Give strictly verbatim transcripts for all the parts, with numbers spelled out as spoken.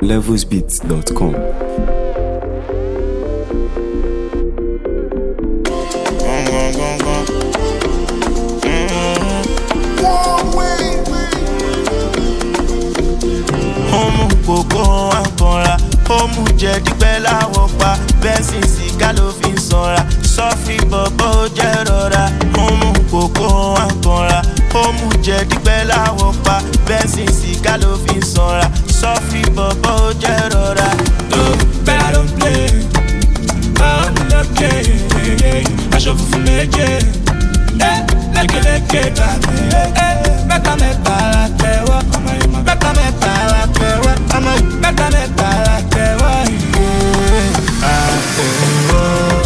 levels beats dot com. Homu koko ankora, homu jẹ dípẹ́ láwọ̀ pa, bẹ́sìn sìgá ló fi ń sanra, sọ́fì bọ̀bọ̀ ó jẹ́ rọra. Homu koko ankora, homu jẹ dípẹ́ láwọ̀ pa, bẹ́sìn sìgá ló fi ń sanra, sọ́fì bọ̀bọ̀ ó jẹ́ rọra. Better don't play, I'm lucky, aṣọ funfun méje, lékeleke tàbí mẹ́ta mẹ́ta la tẹ̀wọ́, mẹ́ta mẹ́ta la tẹ̀wọ́, mẹ́ta mẹ́ta la tẹ̀wọ́, àtẹ̀wọ́.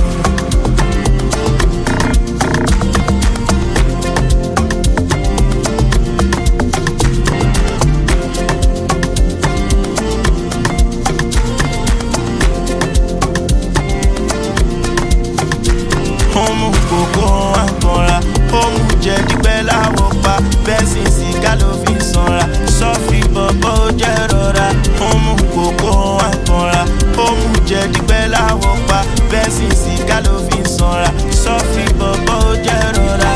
Homu koko ankora, homu jẹ dípẹ́ láwọ̀ pa, bẹ́sìn sìgá ló fi ń sanra, sọ́fì bọ̀bọ̀ ó jẹ́ rọra. Homu koko ankora, homu jẹ dípẹ́ láwọ̀ pa, bẹ́sìn sìgá ló fi ń sanra, sọ́fì bọ̀bọ̀ ó jẹ́ rọra.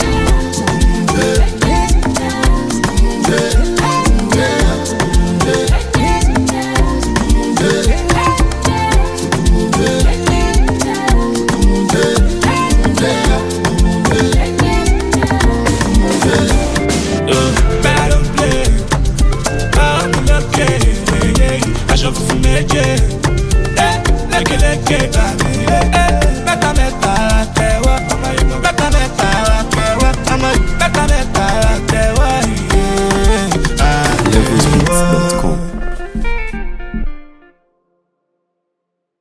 Aṣọ funfun méje, lékeleke tàbí mẹ́ta mẹ́ta la tẹ̀wọ́, mẹ́ta mẹ́ta la tẹ̀wọ́, mẹ́ta mẹ́ta la tẹ̀wọ́. Levels beats